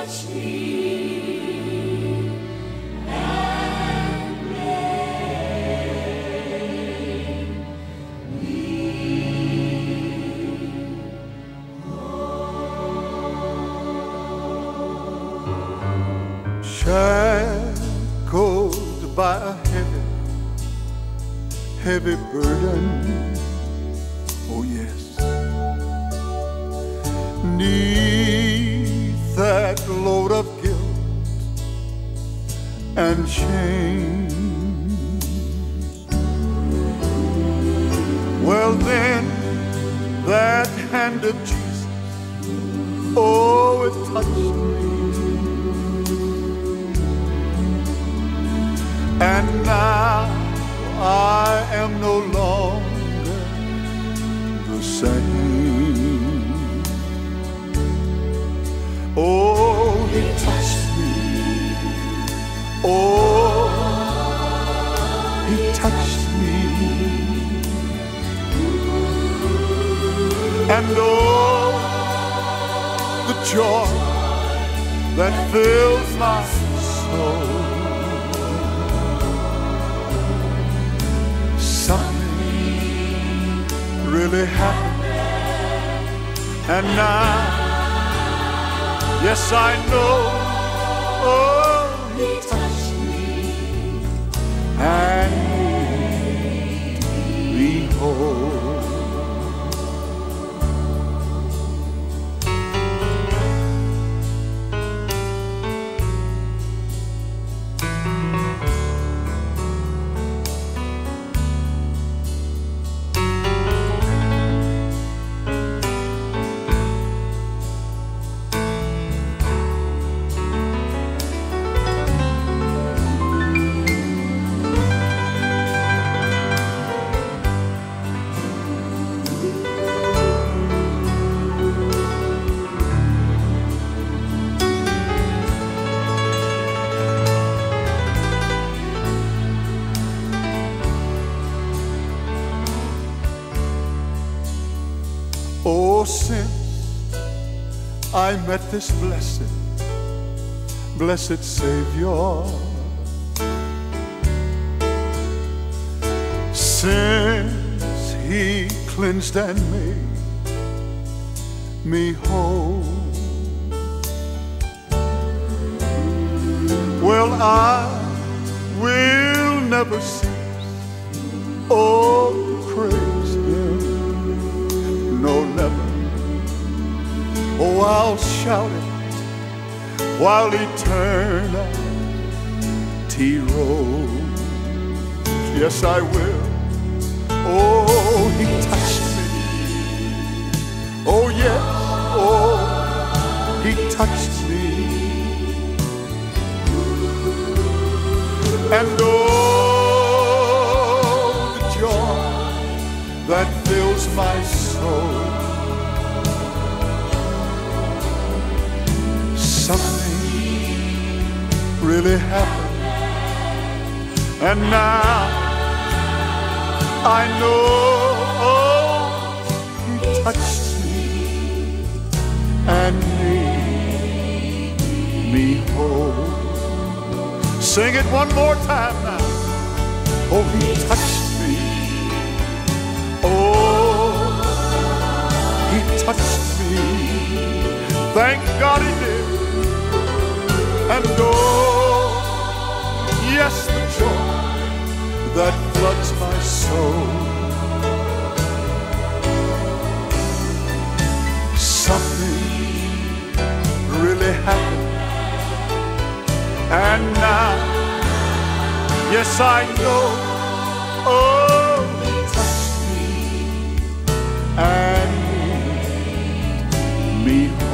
touched me and made me whole. Shackled by a heavy burden, oh yes, 'neath that load of guilt and shame. Well then, that hand of Jesus, oh, it touched me, and now I am no longer the same. Oh, he touched me. Oh, he touched me. And oh, the joy that fills my soul. Something really happened, and now, yes, I know. Oh, he touched me and made me whole. Oh, since I met this blessed Savior, since he cleansed and made me whole, well, I will never cease, oh, to praise him. No, never. Oh, I'll shout it while eternity rolls. Yes, I will. Oh, he touched me. Oh, yes. Oh, he touched me. And oh, the joy that fills my soul. Something really happened, and now I know. Oh, he touched me and made me whole. Sing it one more time now. Oh, he touched me. Oh, he touched me. Thank God he did. And oh, yes, the joy that floods my soul. Something really happened, and now, yes, I know. Oh, he touched me and made me whole.